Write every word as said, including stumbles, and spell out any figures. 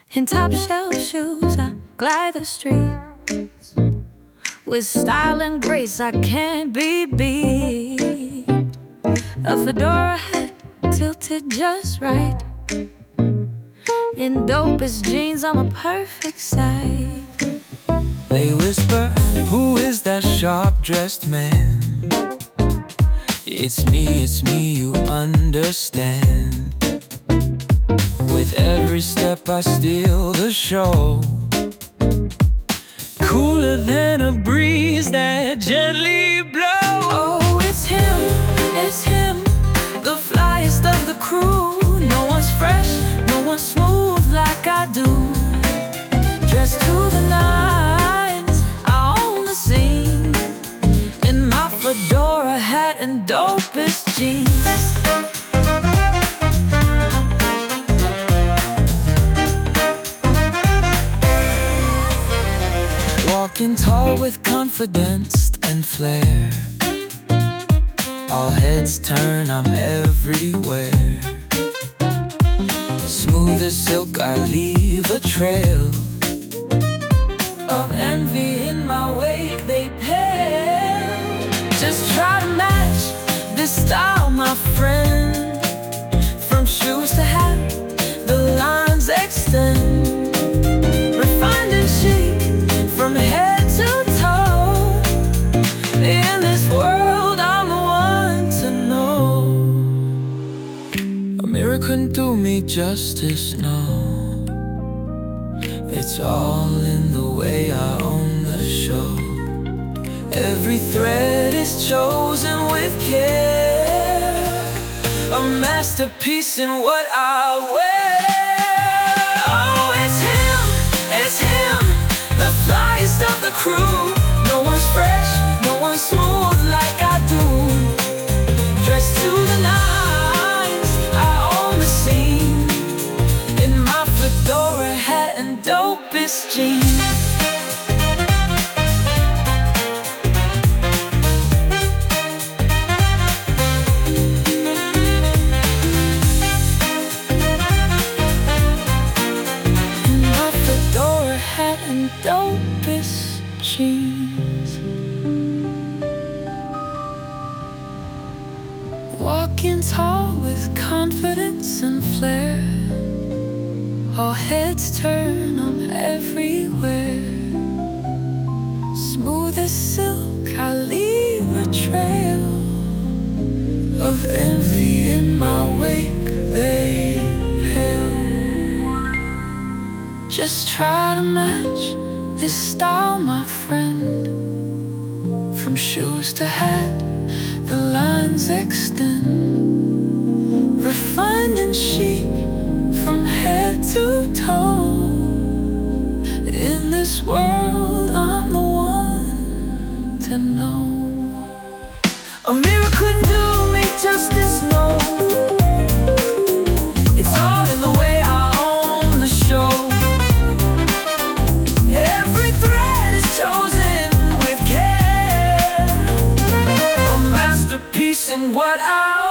In top shelf shoes, I glide the streets with style and grace I can't be beat. A fedora hat tilted just right. In dopest jeans, I'm a perfect sight. They whisper, who is that sharp-dressed man? It's me, it's me, you understand. With every step I steal the show, cooler than a breeze that gently blows. Oh, it's him, it's him, the flyest of the crew. No one's fresh, no one's smooth like I do. Dressed to the nines, I own the scene in my fedora hat and dopest jeans. Walking tall with confidence and flair, all heads turn, I'm everywhere. Smooth as silk, I leave a trail of envy in my wake, they pale. Just try to match this style, my friend. From shoes to hat, the lines extend. Refined and chic, from head to toe. In this world, I'm the one to know. A mirror couldn't do me justice, no. It's all in the way I own the show. Every thread is chosen with care, a masterpiece in what I wear. Oh, it's him, it's him, the flyest of the crew. No one's fresh, no one's smooth like I do. Dressed to the nines, I own the scene in my fedora hat and dopest jeans. And dopest jeans. Walking tall with confidence and flair, all heads turn, I'm everywhere. Smooth as silk, I leave a trail of envy in my wake, they pale. Just try to match this style, my friend. From shoes to hat, the lines extend. Refined and chic, from head to toe. In this world, I'm the one to know. A mirror couldn't do me justice, no. It's all in the way I own the show. Chosen with care, a masterpiece in what I